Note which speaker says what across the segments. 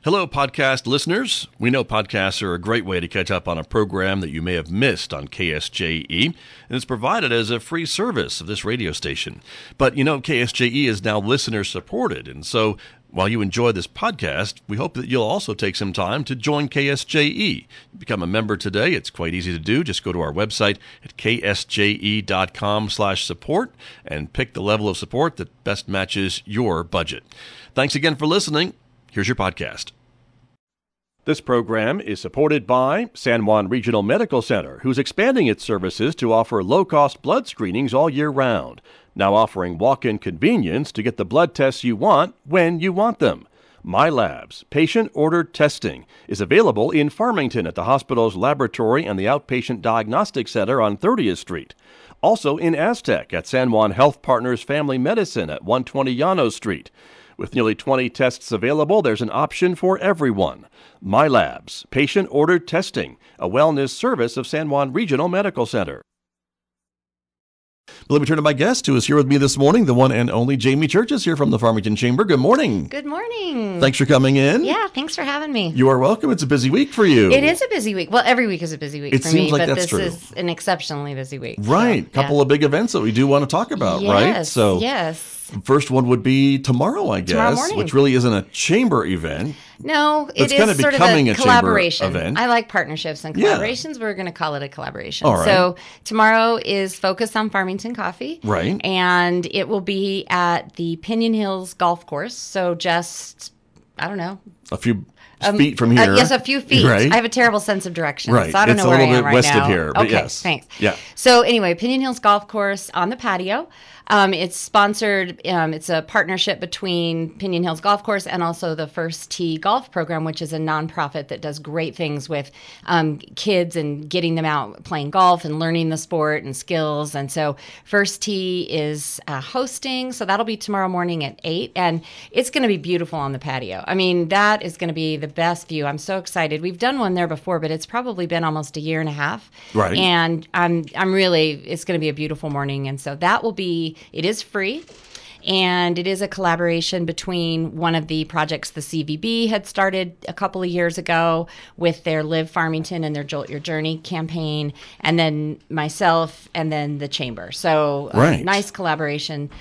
Speaker 1: Hello, podcast listeners. We know podcasts are a great way to catch up on a program that you may have missed on KSJE, and it's provided as a free service of this radio station. But you know, KSJE is now listener-supported, and so while you enjoy this podcast, we hope that you'll also take some time to join KSJE. Become a member today. It's quite easy to do. Just go to our website at ksje.com/support and pick the level of support that best matches your budget. Thanks again for listening. Here's your podcast. This program is supported by San Juan Regional Medical Center, who's expanding its services to offer low-cost blood screenings all year round, now offering walk-in convenience to get the blood tests you want when you want them. MyLabs, patient-ordered testing, is available in Farmington at the hospital's laboratory and the Outpatient Diagnostic Center on 30th Street. Also in Aztec at San Juan Health Partners Family Medicine at 120 Llanos Street. With nearly 20 tests available, there's an option for everyone. MyLabs, patient-ordered testing, a wellness service of San Juan Regional Medical Center. Let me turn to my guest who is here with me this morning, the one and only Jamie Churches here from the Farmington Chamber. Good morning.
Speaker 2: Good morning.
Speaker 1: Thanks for coming in.
Speaker 2: Yeah, thanks for having me.
Speaker 1: You are welcome. It's a busy week for you.
Speaker 2: It is a busy week. Well, every week is a busy week for me,
Speaker 1: seems like
Speaker 2: but
Speaker 1: that's true.
Speaker 2: this is an exceptionally busy week.
Speaker 1: Right.
Speaker 2: So,
Speaker 1: Couple of big events that we do want to talk about, right? So
Speaker 2: yes.
Speaker 1: First one would be tomorrow, I guess,
Speaker 2: Tomorrow morning.
Speaker 1: which really isn't a chamber event.
Speaker 2: No,
Speaker 1: It's
Speaker 2: it
Speaker 1: kind
Speaker 2: is
Speaker 1: of
Speaker 2: sort of
Speaker 1: becoming
Speaker 2: a
Speaker 1: a chamber
Speaker 2: collaboration.
Speaker 1: event.
Speaker 2: I like partnerships and collaborations. We're going to call it a collaboration.
Speaker 1: All right.
Speaker 2: So tomorrow is focused on Farmington coffee.
Speaker 1: Right.
Speaker 2: And it will be at the Pinion Hills Golf Course. So just, I don't know,
Speaker 1: A few feet from here.
Speaker 2: yes, a few feet.
Speaker 1: Right.
Speaker 2: I have a terrible sense of direction.
Speaker 1: Right.
Speaker 2: So I don't
Speaker 1: It's
Speaker 2: know
Speaker 1: a
Speaker 2: where I
Speaker 1: little
Speaker 2: am
Speaker 1: bit
Speaker 2: right
Speaker 1: west
Speaker 2: now.
Speaker 1: of here, but
Speaker 2: okay,
Speaker 1: yes.
Speaker 2: thanks.
Speaker 1: Yeah.
Speaker 2: So anyway, Pinion Hills Golf Course on the patio. It's sponsored. It's a partnership between Pinion Hills Golf Course and also the First Tee Golf Program, which is a nonprofit that does great things with kids and getting them out playing golf and learning the sport and skills. And so First Tee is hosting. So that'll be tomorrow morning at 8. And it's going to be beautiful on the patio. I mean, that is going to be the best view. I'm so excited. We've done one there before, but it's probably been almost a year and a half.
Speaker 1: Right.
Speaker 2: And I'm really, it's going to be a beautiful morning. And so that will be, it is free. And it is a collaboration between one of the projects the CVB had started a couple of years ago with their Live Farmington and their Jolt Your Journey campaign, and then myself, and then the Chamber. So
Speaker 1: Right.
Speaker 2: Nice collaboration.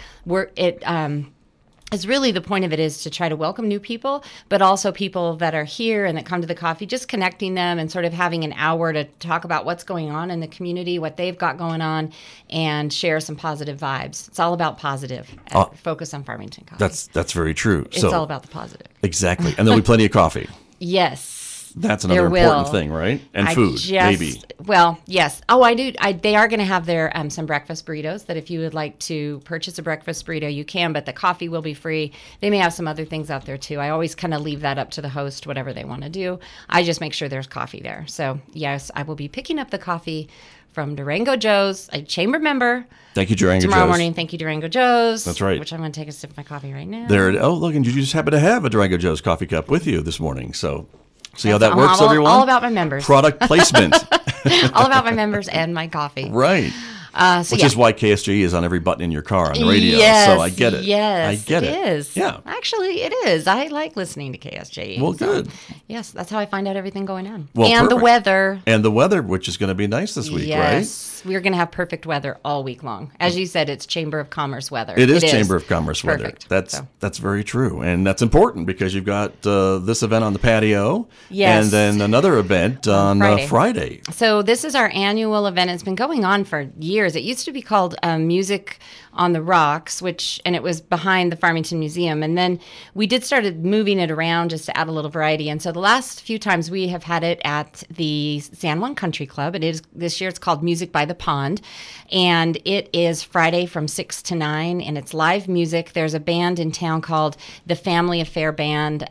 Speaker 2: It's really the point of it is to try to welcome new people, but also people that are here and that come to the coffee, just connecting them and sort of having an hour to talk about what's going on in the community, what they've got going on, and share some positive vibes. It's all about positive. Focus on Farmington Coffee.
Speaker 1: That's very true.
Speaker 2: It's all about the positive.
Speaker 1: Exactly. And there'll be plenty of coffee.
Speaker 2: Yes.
Speaker 1: That's another
Speaker 2: There
Speaker 1: important
Speaker 2: will.
Speaker 1: thing, right? And food, maybe.
Speaker 2: Well, yes. Oh, I do. They are going to have their some breakfast burritos that if you would like to purchase a breakfast burrito, you can, but the coffee will be free. They may have some other things out there, too. I always kind of leave that up to the host, whatever they want to do. I just make sure there's coffee there. So, yes, I will be picking up the coffee from Durango Joe's, a chamber member.
Speaker 1: Thank you, Durango
Speaker 2: Tomorrow
Speaker 1: Joe's.
Speaker 2: morning, thank you, Durango Joe's.
Speaker 1: That's right.
Speaker 2: Which I'm going to take a sip of my coffee right now.
Speaker 1: Look, and you just happen to have a Durango Joe's coffee cup with you this morning. So, see how that
Speaker 2: I'm
Speaker 1: works, everyone?
Speaker 2: all about my members.
Speaker 1: Product placement.
Speaker 2: All about my members and my coffee.
Speaker 1: Right. Which is why KSJE is on every button in your car on the radio.
Speaker 2: Yes,
Speaker 1: so I get it.
Speaker 2: Yes,
Speaker 1: I get it.
Speaker 2: It is.
Speaker 1: Yeah.
Speaker 2: Actually, it is. I like listening to KSJE.
Speaker 1: Well, good.
Speaker 2: Yes, that's how I find out everything going on.
Speaker 1: Well,
Speaker 2: and
Speaker 1: perfect.
Speaker 2: the weather.
Speaker 1: And the weather, which is going to be nice this week, right?
Speaker 2: Yes, we're going to have perfect weather all week long. As you said, it's Chamber of Commerce weather.
Speaker 1: It is Chamber of Commerce
Speaker 2: Perfect.
Speaker 1: weather. That's very true. And that's important because you've got this event on the patio.
Speaker 2: Yes.
Speaker 1: And then another event on Friday.
Speaker 2: So this is our annual event. It's been going on for years. It used to be called Music on the Rocks, and it was behind the Farmington Museum. And then we started moving it around just to add a little variety. And so the last few times we have had it at the San Juan Country Club. This year it's called Music by the Pond. And it is Friday from 6 to 9, and it's live music. There's a band in town called the Family Affair Band.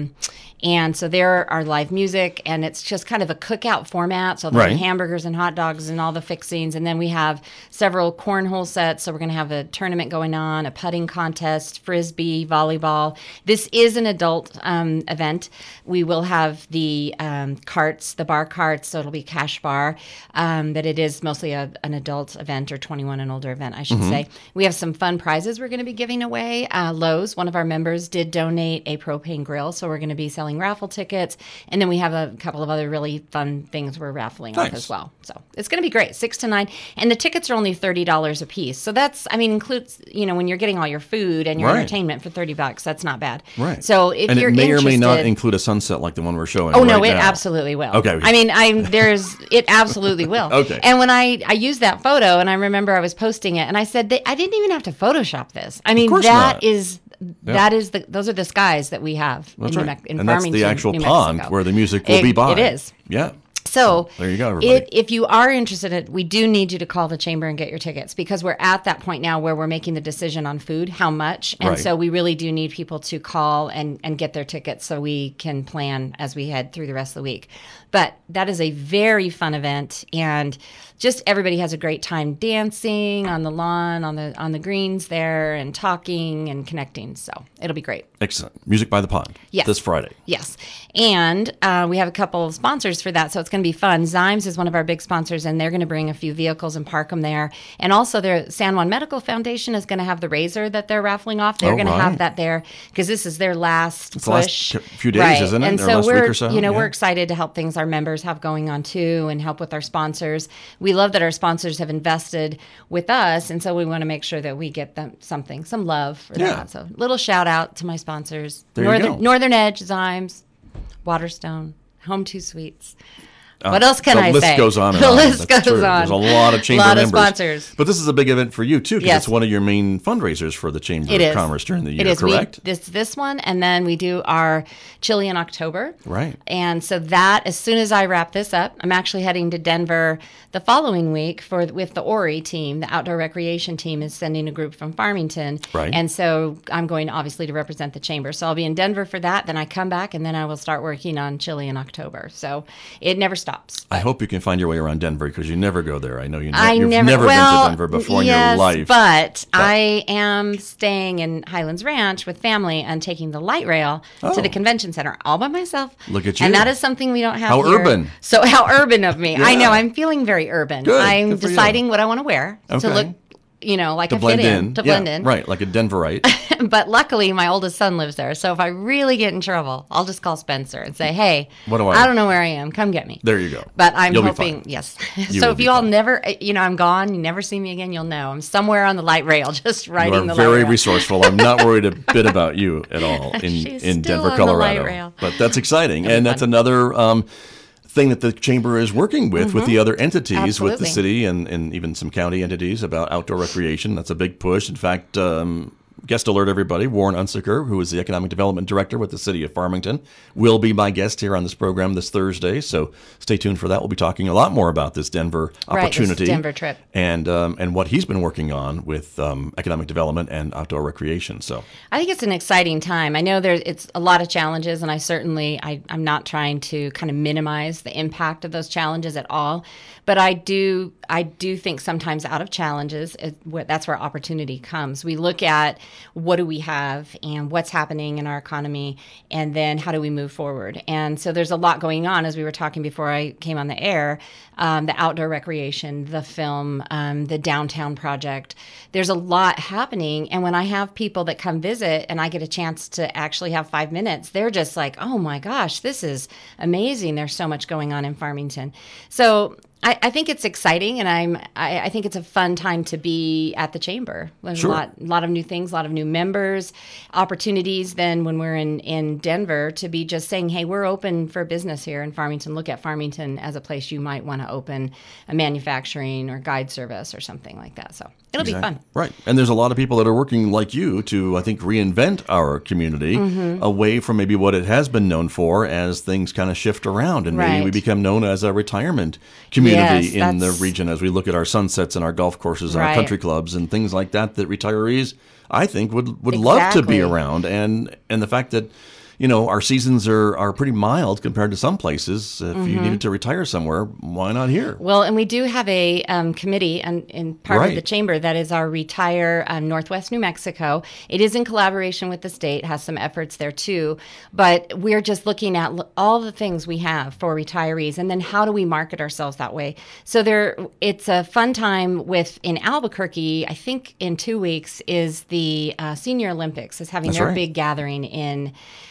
Speaker 2: And so there are live music, and it's just kind of a cookout format. So there'll be hamburgers and hot dogs and all the fixings. And then we have several cornhole sets. So we're going to have a tournament going on, a putting contest, frisbee, volleyball. This is an adult event. We will have the carts, the bar carts. So it'll be cash bar. That it is mostly an adult event, or 21 and older event, I should say. We have some fun prizes we're going to be giving away. Lowe's, one of our members, did donate a propane grill. So we're going to be selling selling raffle tickets. And then we have a couple of other really fun things we're raffling off as well. So it's going to be great, 6 to 9. And the tickets are only $30 a piece. So that's, includes, when you're getting all your food and your entertainment for $30, that's not bad.
Speaker 1: Right.
Speaker 2: So if
Speaker 1: and
Speaker 2: you're
Speaker 1: it may
Speaker 2: interested,
Speaker 1: or may not include a sunset like the one we're showing.
Speaker 2: Oh, no,
Speaker 1: right
Speaker 2: it
Speaker 1: now.
Speaker 2: absolutely will.
Speaker 1: Okay.
Speaker 2: It absolutely will.
Speaker 1: Okay.
Speaker 2: And when I used that photo, and I remember I was posting it, and I said, I didn't even have to Photoshop this. I mean, those are the skies that we have
Speaker 1: That's
Speaker 2: in,
Speaker 1: right.
Speaker 2: in
Speaker 1: and
Speaker 2: Farmington,
Speaker 1: that's the actual
Speaker 2: New
Speaker 1: pond
Speaker 2: Mexico.
Speaker 1: where the music will be by.
Speaker 2: It is.
Speaker 1: Yeah.
Speaker 2: So
Speaker 1: there you go, everybody.
Speaker 2: If you are interested, we do need you to call the chamber and get your tickets, because we're at that point now where we're making the decision on food, how much. And so we really do need people to call and get their tickets so we can plan as we head through the rest of the week. But that is a very fun event, and just everybody has a great time dancing on the lawn, on the greens there, and talking and connecting. So it'll be great.
Speaker 1: Excellent. Music by the Pond.
Speaker 2: Yes.
Speaker 1: This Friday.
Speaker 2: Yes. And we have a couple of sponsors for that, so it's going to be fun. Zymes is one of our big sponsors, and they're going to bring a few vehicles and park them there. And also, their San Juan Medical Foundation is going to have the razor that they're raffling off. They're going to have that there because this is their last push.
Speaker 1: The last few days, isn't it?
Speaker 2: And
Speaker 1: or
Speaker 2: so
Speaker 1: last week or so?
Speaker 2: we're excited to help things our members have going on too, and help with our sponsors. We love that our sponsors have invested with us, and so we want to make sure that we get them some love for that. So little shout out to my sponsors. Northern Edge, Zymes, Waterstone, Home 2 Suites. What else can I say?
Speaker 1: The list goes on and
Speaker 2: on.
Speaker 1: The
Speaker 2: list goes on.
Speaker 1: There's a lot of chamber members.
Speaker 2: A lot of sponsors.
Speaker 1: But this is a big event for you, too, because it's one of your main fundraisers for the Chamber of Commerce during the year, correct?
Speaker 2: This one, and then we do our chili in October.
Speaker 1: Right.
Speaker 2: And so that, as soon as I wrap this up, I'm actually heading to Denver the following week with the ORI team. The Outdoor Recreation team is sending a group from Farmington.
Speaker 1: Right.
Speaker 2: And so I'm going, obviously, to represent the Chamber. So I'll be in Denver for that. Then I come back, and then I will start working on chili in October. So it never stops.
Speaker 1: I hope you can find your way around Denver, because you never go there. I know you've never been to Denver before in your life.
Speaker 2: But I am staying in Highlands Ranch with family and taking the light rail to the convention center all by myself.
Speaker 1: Look at you.
Speaker 2: And that is something we don't have
Speaker 1: How
Speaker 2: here.
Speaker 1: urban.
Speaker 2: So how urban of me. I know. I'm feeling very urban.
Speaker 1: Good.
Speaker 2: I'm
Speaker 1: Good for
Speaker 2: deciding
Speaker 1: you.
Speaker 2: what I want to wear to look, like I fit in. To blend in.
Speaker 1: Right, like a Denverite.
Speaker 2: But luckily, my oldest son lives there. So if I really get in trouble, I'll just call Spencer and say, hey, I don't know where I am. Come get me.
Speaker 1: There you go.
Speaker 2: But I'm
Speaker 1: You'll
Speaker 2: hoping, yes. So if you all never, I'm gone, you never see me again, you'll know. I'm somewhere on the light rail, just riding the light rail.
Speaker 1: You are very resourceful. I'm not worried a bit about you at all in Denver, Colorado. But that's exciting. And that's another thing that the chamber is working with the other entities, with the city and even some county entities about outdoor recreation. That's a big push. In fact, guest alert, everybody, Warren Unsicker, who is the Economic Development Director with the City of Farmington, will be my guest here on this program this Thursday. So stay tuned for that. We'll be talking a lot more about this Denver opportunity.
Speaker 2: This Denver trip.
Speaker 1: And what he's been working on with economic development and outdoor recreation. So
Speaker 2: I think it's an exciting time. I know it's a lot of challenges, and I'm not trying to kind of minimize the impact of those challenges at all. But I do think sometimes out of challenges, that's where opportunity comes. We look at what do we have and what's happening in our economy, and then how do we move forward. And so there's a lot going on, as we were talking before I came on the air, the outdoor recreation, the film, the downtown project. There's a lot happening. And when I have people that come visit and I get a chance to actually have 5 minutes, they're just like, oh my gosh, this is amazing. There's so much going on in Farmington. So I think it's exciting, and I think it's a fun time to be at the chamber. There's a lot of new things, a lot of new members, opportunities. Then when we're in Denver, to be just saying, hey, we're open for business here in Farmington. Look at Farmington as a place you might want to open a manufacturing or guide service or something like that. So it'll be fun.
Speaker 1: Right. And there's a lot of people that are working like you to, I think, reinvent our community away from maybe what it has been known for as things kind of shift around. And maybe we become known as a retirement community in the region as we look at our sunsets and our golf courses and our country clubs and things like that retirees, I think, would love to be around. And the fact that, our seasons are pretty mild compared to some places. If you needed to retire somewhere, why not here?
Speaker 2: Well, and we do have a committee in part of the chamber that is our Retire Northwest New Mexico. It is in collaboration with the state, has some efforts there too. But we're just looking at all the things we have for retirees, and then how do we market ourselves that way? So it's a fun time in Albuquerque. I think in 2 weeks is the Senior Olympics is having their big gathering in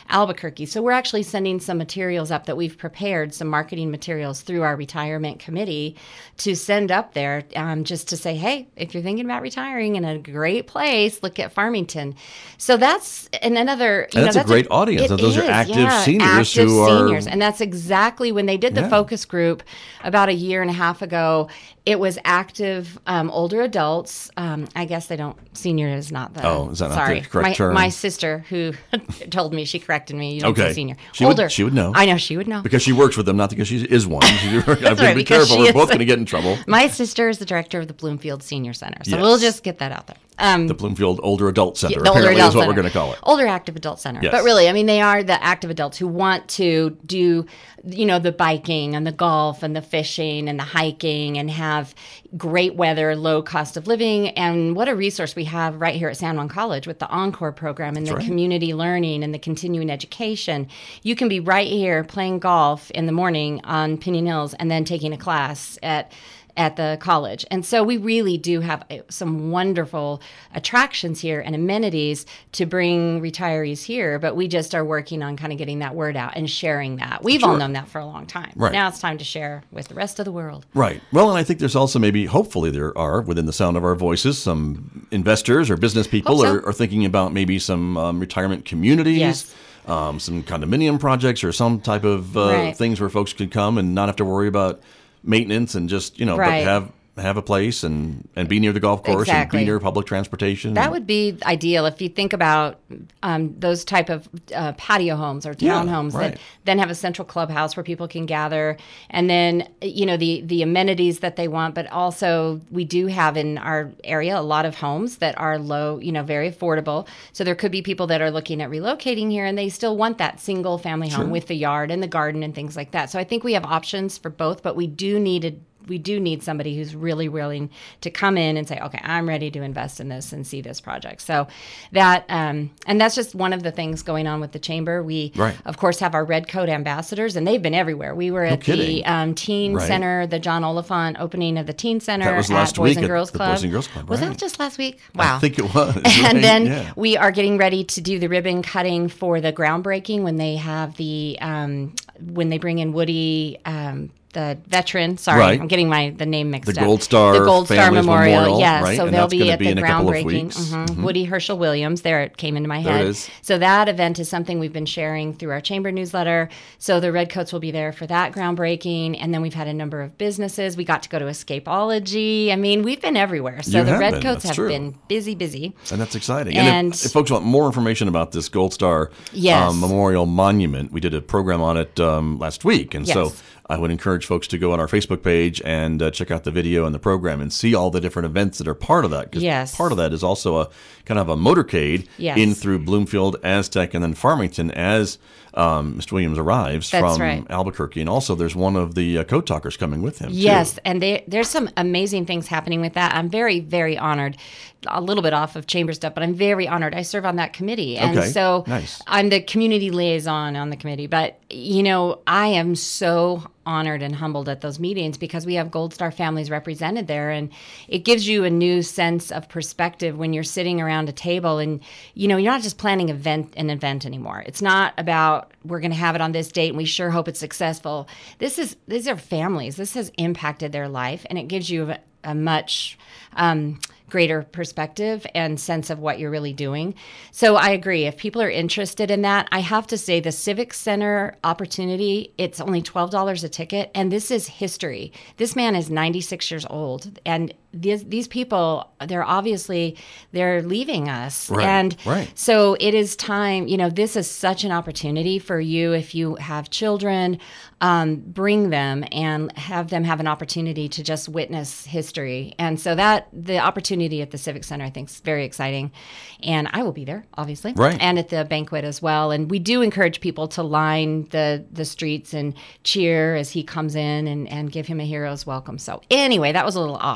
Speaker 2: Albuquerque. So we're actually sending some materials up that we've prepared, some marketing materials through our retirement committee to send up there, just to say, hey, if you're thinking about retiring in a great place, look at Farmington. So that's another.
Speaker 1: That's a great audience. Those are active seniors who are.
Speaker 2: And that's exactly when they did the focus group about a year and a half ago. It was active older adults. I guess they don't. Senior is not the.
Speaker 1: Oh, is that not the correct term?
Speaker 2: My sister, who told me, she corrected me. You don't say senior.
Speaker 1: She would know.
Speaker 2: I know she would know
Speaker 1: because she works with them, not because she is one. I've got to be careful. We're both going to get in trouble.
Speaker 2: My sister is the director of the Bloomfield Senior Center, so we'll just get that out there.
Speaker 1: The Bloomfield Older Adult Center, apparently, is what we're going to call it.
Speaker 2: Older Active Adult Center.
Speaker 1: Yes.
Speaker 2: But really, I mean, they are the active adults who want to do, the biking and the golf and the fishing and the hiking and have great weather, low cost of living. And what a resource we have right here at San Juan College with the Encore program and the community learning and the continuing education. You can be right here playing golf in the morning on Pinion Hills and then taking a class at the college. And so we really do have some wonderful attractions here and amenities to bring retirees here, but we just are working on kind of getting that word out and sharing that. We've all known that for a long time.
Speaker 1: Right.
Speaker 2: Now it's time to share with the rest of the world.
Speaker 1: Right. Well, and I think there's also hopefully there are, within the sound of our voices, some investors or business people are thinking about maybe some retirement communities.
Speaker 2: Yes.
Speaker 1: Some condominium projects or some type of things where folks could come and not have to worry about maintenance and just, but have a place and be near the golf course and be near public transportation.
Speaker 2: That would be ideal if you think about those type of patio homes or townhomes that then have a central clubhouse where people can gather, and then the amenities that they want. But also we do have in our area a lot of homes that are low, very affordable. So there could be people that are looking at relocating here and they still want that single family home with the yard and the garden and things like that. So I think we have options for both, but we do need somebody who's really willing to come in and say, okay, I'm ready to invest in this and see this project. So that, and that's just one of the things going on with the chamber. We, of course, have our Red Coat ambassadors, and they've been everywhere. We were at the Teen Center, the John Oliphant opening of the Teen Center
Speaker 1: that was last
Speaker 2: at Boys
Speaker 1: week
Speaker 2: and Girls
Speaker 1: at
Speaker 2: Club.
Speaker 1: The Boys and Girls Club,
Speaker 2: Was that just last week? Wow.
Speaker 1: I think it was.
Speaker 2: And then we are getting ready to do the ribbon cutting for the groundbreaking when they have the, when they bring in Woody, the veteran, I'm getting the name mixed up.
Speaker 1: The Gold Star
Speaker 2: Memorial. Yeah,
Speaker 1: right?
Speaker 2: so
Speaker 1: and
Speaker 2: they'll be at the
Speaker 1: in
Speaker 2: groundbreaking. Mm-hmm. Woody Herschel Williams, there it came into my head.
Speaker 1: There it is.
Speaker 2: So that event is something we've been sharing through our chamber newsletter. So the Redcoats will be there for that groundbreaking. And then we've had a number of businesses. We got to go to Escapology. I mean, we've been everywhere. So the Redcoats have been busy.
Speaker 1: And that's exciting. And if folks want more information about this Gold Star Memorial Monument, we did a program on it last week. And so I would encourage folks to go on our Facebook page and check out the video and the program and see all the different events that are part of that. Because part of that is also a kind of a motorcade in through Bloomfield, Aztec, and then Farmington as Mr. Williams arrives from Albuquerque. And also there's one of the Code Talkers coming with him.
Speaker 2: Yes,
Speaker 1: too.
Speaker 2: and there's some amazing things happening with that. I'm very, very honored. A little bit off of chamber stuff, but I'm very honored. I serve on that committee. And so I'm the community liaison on the committee. But, I am so honored and humbled at those meetings because we have Gold Star families represented there. And it gives you a new sense of perspective when you're sitting around a table and, you're not just planning an event anymore. It's not about we're going to have it on this date and we sure hope it's successful. These are families. This has impacted their life, and it gives you a much greater perspective and sense of what you're really doing. So I agree. If people are interested in that, I have to say the Civic Center opportunity, it's only $12 a ticket. And this is history. This man is 96 years old. And these people, they're leaving us. So it is time, this is such an opportunity for you. If you have children, bring them and have them have an opportunity to just witness history. And so that the opportunity at the Civic Center, I think, is very exciting. And I will be there, obviously, and at the banquet as well. And we do encourage people to line the streets and cheer as he comes in and give him a hero's welcome. So anyway, that was a little off.
Speaker 1: That's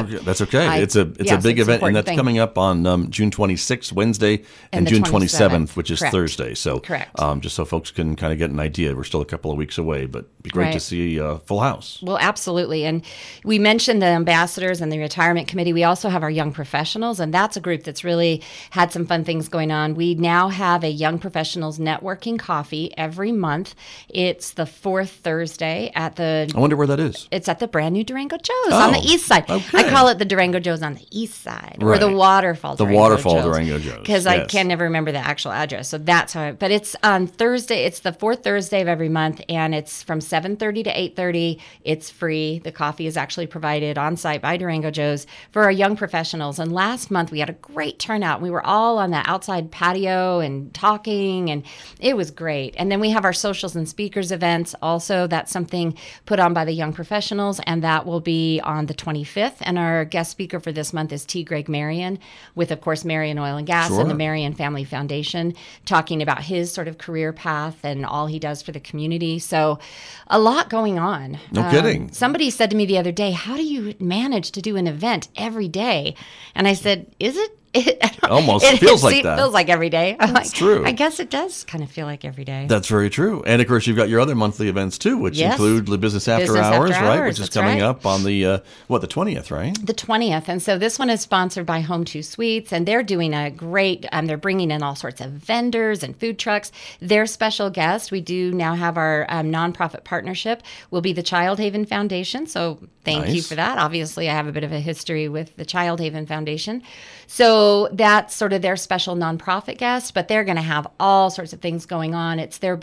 Speaker 2: That's
Speaker 1: okay. It's a big event, and that's coming up on June 26th, Wednesday, and June 27th, which is Thursday. So, just so folks can kind of get an idea, we're still a couple of weeks away, but it'd be great to see a full house.
Speaker 2: Well, absolutely. And we mentioned the ambassadors and the retirement committee. We also have our young professionals, and that's a group that's really had some fun things going on. We now have a young professionals networking coffee every month. It's the fourth Thursday at the...
Speaker 1: I wonder where that is.
Speaker 2: It's at the brand new Durango Joe's on the east side.
Speaker 1: Okay.
Speaker 2: I call it the Durango Joe's on the east side, or the Waterfall
Speaker 1: Durango Joe's.
Speaker 2: Because I can never remember the actual address. So that's how but it's on Thursday. It's the fourth Thursday of every month, and it's from 7:30 to 8:30. It's free. The coffee is actually provided on site by Durango Joe's for our young professionals. And last month we had a great turnout. We were all on the outside patio and talking, and it was great. And then we have our socials and speakers events also. That's something put on by the young professionals, and that will be on the 25th. And our guest speaker for this month is T. Greg Marion, with, of course, Marion Oil and Gas and the Marion Family Foundation, talking about his sort of career path and all he does for the community. So a lot going on.
Speaker 1: No kidding.
Speaker 2: Somebody said to me the other day, how do you manage to do an event every day? And I said, is it? It
Speaker 1: almost feels like that.
Speaker 2: It feels like every day.
Speaker 1: That's true.
Speaker 2: I guess it does kind of feel like every day.
Speaker 1: That's very true. And of course, you've got your other monthly events too, which include the Business After Hours, right? Which is coming up on the the 20th, right?
Speaker 2: The 20th. And so this one is sponsored by Home 2 Suites, and they're doing a great. They're bringing in all sorts of vendors and food trucks. Their special guest, we do now have our nonprofit partnership, will be the Child Haven Foundation. So thank you for that. Obviously, I have a bit of a history with the Child Haven Foundation. So that's sort of their special nonprofit guest, but they're going to have all sorts of things going on. It's their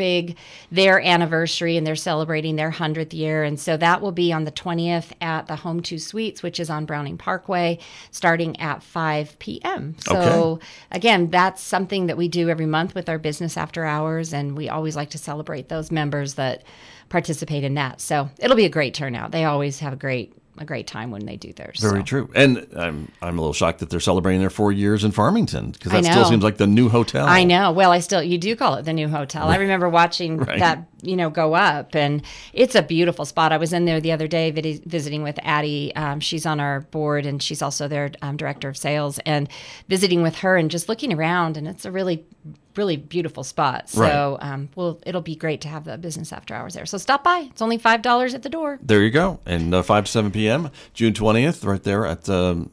Speaker 2: anniversary, and they're celebrating their 100th year. And so that will be on the 20th at the Home 2 Suites, which is on Browning Parkway, starting at 5 p.m. So again, that's something that we do every month with our Business After Hours, and we always like to celebrate those members that participate in that. So it'll be a great turnout. They always have a great time when they do theirs.
Speaker 1: Very true. And I'm a little shocked that they're celebrating their 4 years in Farmington, because that still seems like the new hotel.
Speaker 2: I know. Well, you do call it the new hotel. I remember watching that, go up, and it's a beautiful spot. I was in there the other day visiting with Addie. She's on our board, and she's also their director of sales, and visiting with her and just looking around, and it's a really beautiful spot. So it'll be great to have the Business After Hours there. So stop by. It's only $5 at the door.
Speaker 1: There you go. And 5 to 7 p.m., June 20th, right there at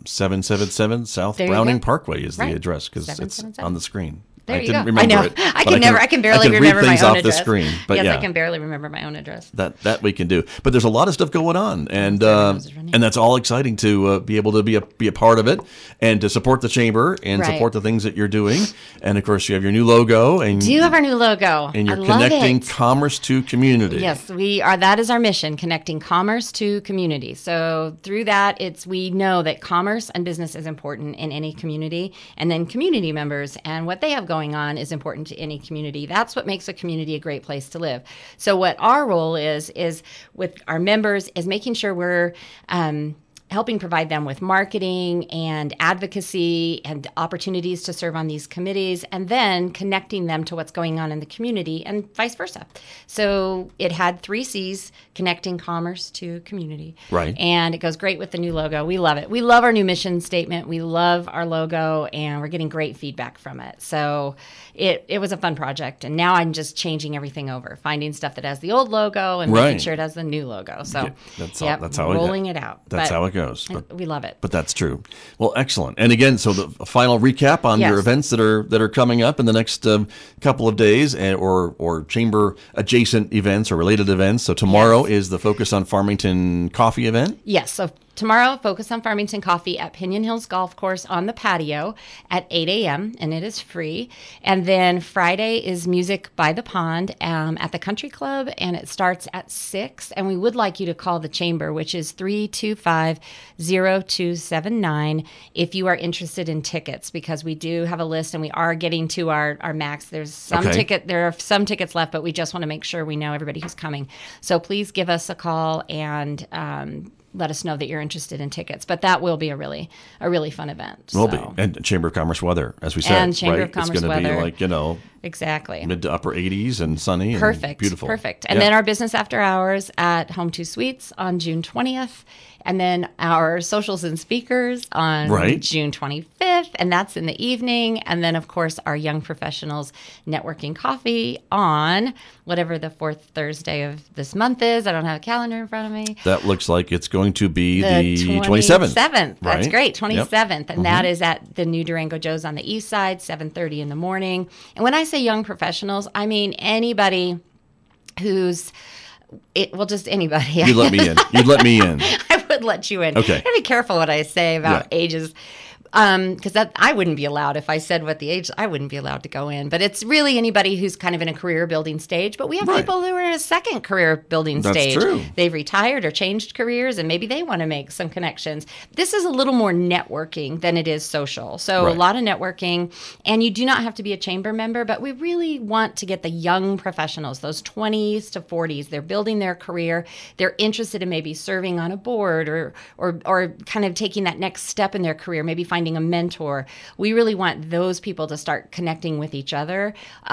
Speaker 1: 777 South Browning Parkway is the address, because it's on the screen.
Speaker 2: There
Speaker 1: I
Speaker 2: you
Speaker 1: didn't
Speaker 2: go.
Speaker 1: remember
Speaker 2: I know.
Speaker 1: it.
Speaker 2: I can barely remember my own address.
Speaker 1: Off the screen, but
Speaker 2: yes, I can barely remember my own address.
Speaker 1: That we can do. But there's a lot of stuff going on, and that's all exciting to be able to be a part of it, and to support the chamber and support the things that you're doing. And of course, you have your new logo, and
Speaker 2: do have our new logo,
Speaker 1: and you're connecting commerce to community.
Speaker 2: Yes, we are. That is our mission: connecting commerce to community. So through that, we know that commerce and business is important in any community, and then community members and what they have going on is important to any community. That's what makes a community a great place to live. So what our role is with our members is making sure we're helping provide them with marketing and advocacy and opportunities to serve on these committees, and then connecting them to what's going on in the community and vice versa. So it had 3 C's, connecting commerce to community.
Speaker 1: Right.
Speaker 2: And it goes great with the new logo. We love it. We love our new mission statement. We love our logo, and we're getting great feedback from it. So it was a fun project. And now I'm just changing everything over, finding stuff that has the old logo and making sure it has the new logo. So
Speaker 1: that's
Speaker 2: how rolling it out.
Speaker 1: That's how it goes.
Speaker 2: But we love it.
Speaker 1: But that's true. Well, excellent. And again, so the final recap on your events that are coming up in the next couple of days, or chamber adjacent events or related events. So tomorrow is the Focus on Farmington coffee event.
Speaker 2: Yes. So tomorrow, Focus on Farmington Coffee at Pinion Hills Golf Course on the patio at 8 a.m., and it is free. And then Friday is Music by the Pond at the Country Club, and it starts at 6. And we would like you to call the chamber, which is 325-0279, if you are interested in tickets, because we do have a list, and we are getting to our max. There are some tickets left, but we just want to make sure we know everybody who's coming. So please give us a call and let us know that you're interested in tickets. But that will be a really fun event.
Speaker 1: Will be. And Chamber of Commerce weather, as we said.
Speaker 2: And Chamber of Commerce weather.
Speaker 1: It's going to be like,
Speaker 2: Exactly.
Speaker 1: Mid to upper 80s and sunny
Speaker 2: Perfect.
Speaker 1: and beautiful.
Speaker 2: Perfect. And then our business after hours at Home 2 Suites on June 20th. And then our socials and speakers on June 25th. And that's in the evening. And then, of course, our Young Professionals Networking Coffee on whatever the fourth Thursday of this month is. I don't have a calendar in front of me.
Speaker 1: That looks like it's going to be the 27th.
Speaker 2: That's
Speaker 1: right?
Speaker 2: great. 27th. And that is at the new Durango Joe's on the east side, 7:30 in the morning. And when I say young professionals, I mean anybody who's just anybody.
Speaker 1: You'd let me in.
Speaker 2: I would let you in.
Speaker 1: Okay.
Speaker 2: I gotta be careful what I say about ages. Because I wouldn't be allowed if I said what the age, I wouldn't be allowed to go in. But it's really anybody who's kind of in a career building stage. But we have people who are in a second career building stage.
Speaker 1: That's true.
Speaker 2: They've retired or changed careers, and maybe they want to make some connections. This is a little more networking than it is social. So a lot of networking, and you do not have to be a chamber member, but we really want to get the young professionals, those 20s to 40s. They're building their career. They're interested in maybe serving on a board or kind of taking that next step in their career, maybe finding a mentor. We really want those people to start connecting with each other.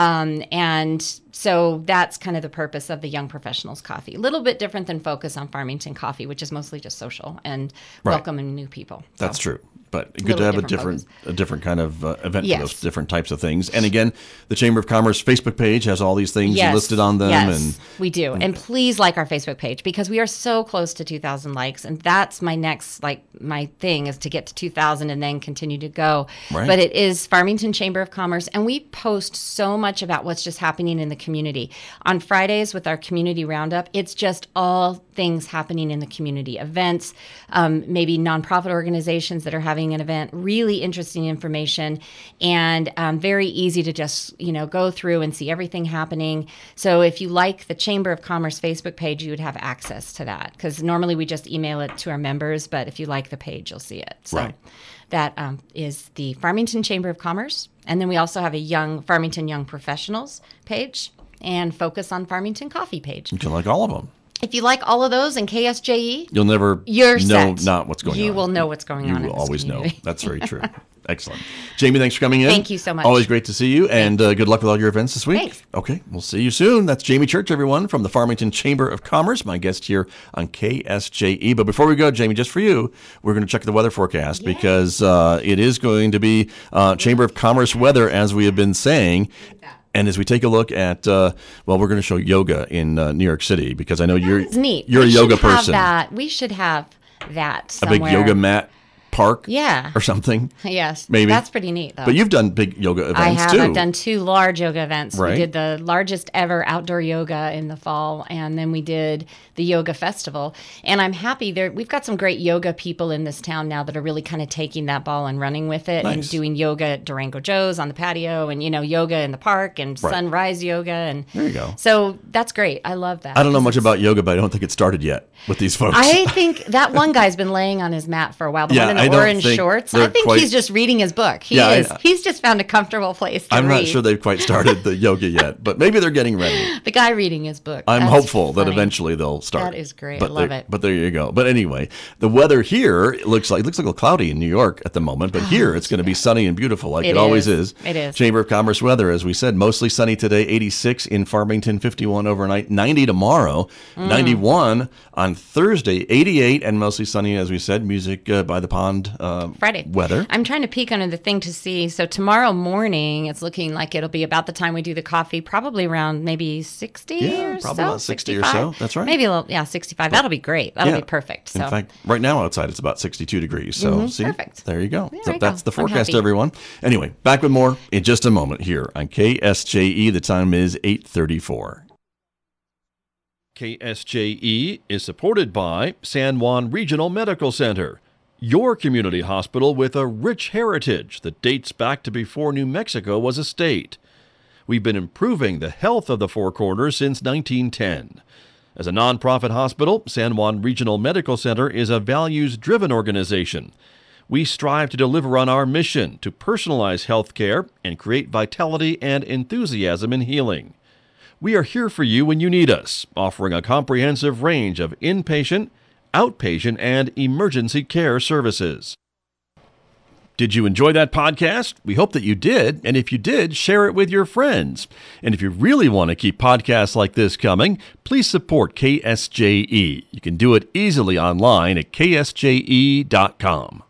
Speaker 2: And so that's kind of the purpose of the Young Professionals Coffee. A little bit different than Focus on Farmington Coffee, which is mostly just social and welcoming new people.
Speaker 1: That's true. But good to have a different kind of event for those different types of things. And again, the Chamber of Commerce Facebook page has all these things listed on them.
Speaker 2: Yes,
Speaker 1: and
Speaker 2: we do. And please like our Facebook page because we are so close to 2,000 likes. And that's my next, my thing is to get to 2,000 and then continue to go.
Speaker 1: Right.
Speaker 2: But it is Farmington Chamber of Commerce. And we post so much about what's just happening in the community. On Fridays with our community roundup, it's just all things happening in the community. Events, maybe nonprofit organizations that are having an event, really interesting information, and very easy to just go through and see everything happening. So if you like the Chamber of Commerce Facebook page, you would have access to that because normally we just email it to our members, but if you like the page, you'll see it. So that is the Farmington Chamber of Commerce. And then we also have a Farmington Young Professionals page and Focus on Farmington Coffee page.
Speaker 1: You can like all of them.
Speaker 2: If you like all of those in KSJE,
Speaker 1: you'll never know not what's going on.
Speaker 2: You will know what's going on.
Speaker 1: You will always know. That's very true. Excellent. Jamie, thanks for coming in.
Speaker 2: Thank you so much.
Speaker 1: Always great to see you, and good luck with all your events this week.
Speaker 2: Thanks.
Speaker 1: Okay, we'll see you soon. That's Jamie Church, everyone, from the Farmington Chamber of Commerce, my guest here on KSJE. But before we go, Jamie, just for you, we're going to check the weather forecast because it is going to be Chamber of Commerce weather, as we have been saying. And as we take a look at, we're going to show yoga in New York City because I know you're
Speaker 2: neat.
Speaker 1: You're a yoga person.
Speaker 2: We should have that somewhere.
Speaker 1: A big yoga mat park,
Speaker 2: or
Speaker 1: something.
Speaker 2: Yes,
Speaker 1: maybe
Speaker 2: that's pretty neat though.
Speaker 1: But you've done big yoga events.
Speaker 2: I have.
Speaker 1: Too.
Speaker 2: I've done 2 large yoga events.
Speaker 1: Right.
Speaker 2: We did the largest ever outdoor yoga in the fall, and then we did the yoga festival. And I'm happy we've got some great yoga people in this town now that are really kind of taking that ball and running with it and doing yoga at Durango Joe's on the patio, and yoga in the park and sunrise yoga. And
Speaker 1: there you go.
Speaker 2: So that's great. I love that.
Speaker 1: I don't know much about yoga, but I don't think it started yet with these folks.
Speaker 2: I think that one guy's been laying on his mat for a while. The one in the orange shorts. I think he's just reading his book. He's just found a comfortable place to read.
Speaker 1: I'm not sure they've quite started the yoga yet, but maybe they're getting ready.
Speaker 2: The guy reading his book.
Speaker 1: I'm hopeful that eventually they'll start.
Speaker 2: That is great. I love it.
Speaker 1: But there you go. But anyway, the weather here looks like a little cloudy in New York at the moment, but here it's going to be sunny and beautiful like it always is.
Speaker 2: It is.
Speaker 1: Chamber of Commerce weather, as we said, mostly sunny today, 86 in Farmington, 51 overnight, 90 tomorrow, 91 on Thursday, 88 and mostly sunny, as we said, music by the pond
Speaker 2: Friday
Speaker 1: weather.
Speaker 2: I'm trying to peek under the thing to see. So tomorrow morning, it's looking like it'll be about the time we do the coffee, probably around maybe 60 or
Speaker 1: probably
Speaker 2: so.
Speaker 1: about 60
Speaker 2: 65.
Speaker 1: or so. That's right.
Speaker 2: Maybe a little, 65. That'll be great. That'll be perfect. So.
Speaker 1: In fact, right now outside it's about 62 degrees. So see,
Speaker 2: perfect.
Speaker 1: There you go.
Speaker 2: There
Speaker 1: So
Speaker 2: we
Speaker 1: that's
Speaker 2: go.
Speaker 1: the forecast, everyone. Anyway, back with more in just a moment here on KSJE. The time is 8:34. KSJE is supported by San Juan Regional Medical Center, your community hospital with a rich heritage that dates back to before New Mexico was a state. We've been improving the health of the Four Corners since 1910. As a nonprofit hospital, San Juan Regional Medical Center is a values-driven organization. We strive to deliver on our mission to personalize health care and create vitality and enthusiasm in healing. We are here for you when you need us, offering a comprehensive range of inpatient, outpatient, and emergency care services. Did you enjoy that podcast? We hope that you did. And if you did, share it with your friends. And if you really want to keep podcasts like this coming, please support KSJE. You can do it easily online at ksje.com.